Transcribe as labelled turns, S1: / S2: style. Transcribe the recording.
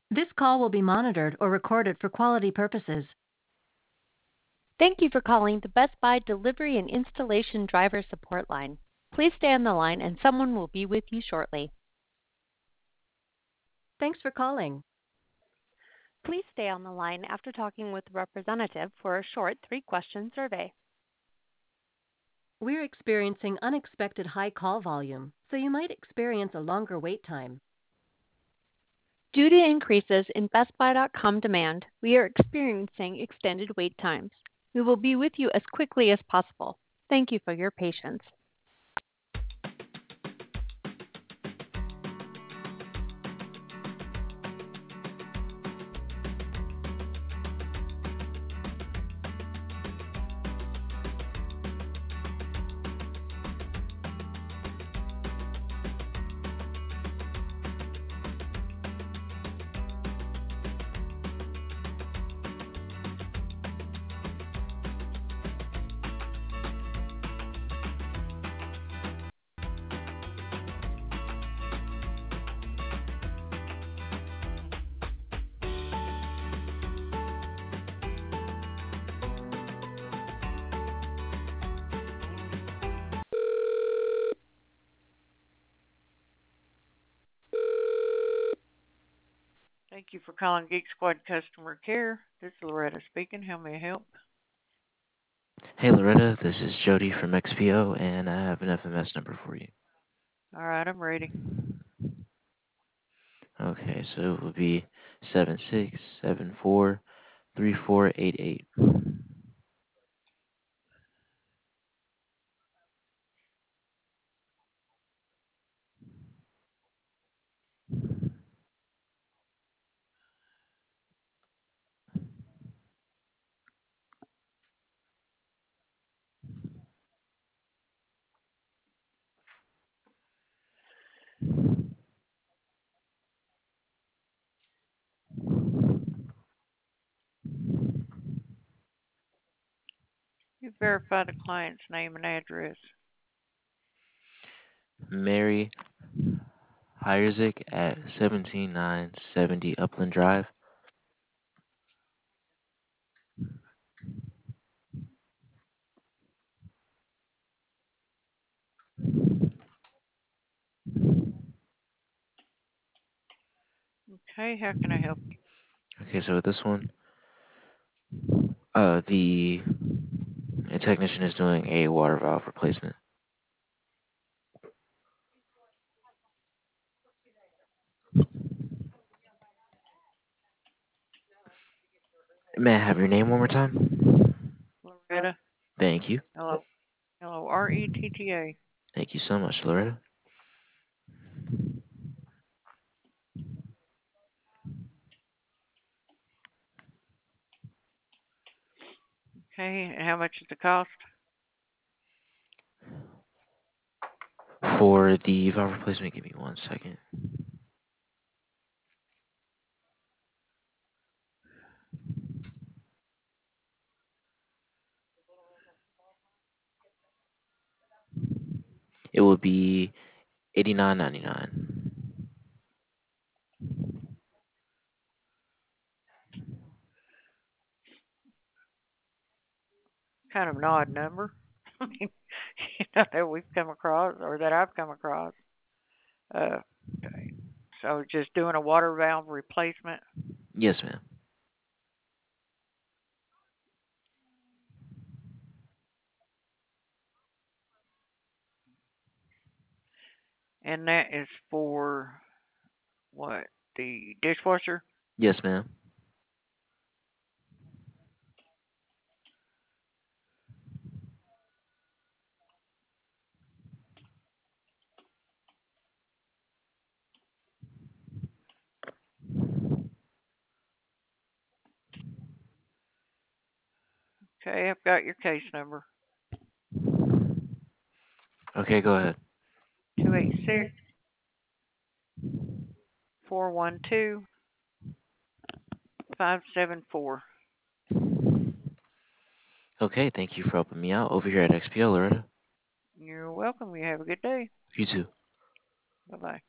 S1: This call will be monitored or recorded for quality purposes.
S2: Thank you for calling the Best Buy Delivery and Installation Driver Support Line. Please stay on the line and someone will be with you shortly.
S1: Thanks for calling.
S2: Please stay on the line after talking with the representative for a short 3-question survey.
S1: We're experiencing unexpected high call volume, so you might experience a longer wait time.
S2: Due to increases in BestBuy.com demand, we are experiencing extended wait times. We will be with you as quickly as possible. Thank you for your patience.
S3: Thank you for calling Geek Squad Customer Care. This is Loretta speaking. How may I help?
S4: Hey Loretta, this is Jody from XPO, and I have an FMS number for you.
S3: All right, I'm ready.
S4: Okay, so it will be 76743488.
S3: You verify the client's name and address.
S4: Mary Hierzik at 17970 Upland Drive.
S3: Okay, how can I help you?
S4: Okay, so with this one, the a technician is doing a water valve replacement. May I have your name one more time?
S3: Loretta.
S4: Thank you.
S3: Hello. Retta.
S4: Thank you so much, Loretta.
S3: Okay, and how much is the cost?
S4: For the valve replacement, give me 1 second. It will be $89.99.
S3: Kind of an odd number. I mean, that we've come across or that I've come across. Uh, so just doing a water valve replacement.
S4: Yes, ma'am.
S3: And that is for what? The dishwasher?
S4: Yes, ma'am.
S3: Okay, I've got your case number.
S4: Okay, go ahead.
S3: 286-412-574.
S4: Okay, thank you for helping me out over here at XPO, Loretta.
S3: You're welcome. You have a good day.
S4: You too.
S3: Bye-bye.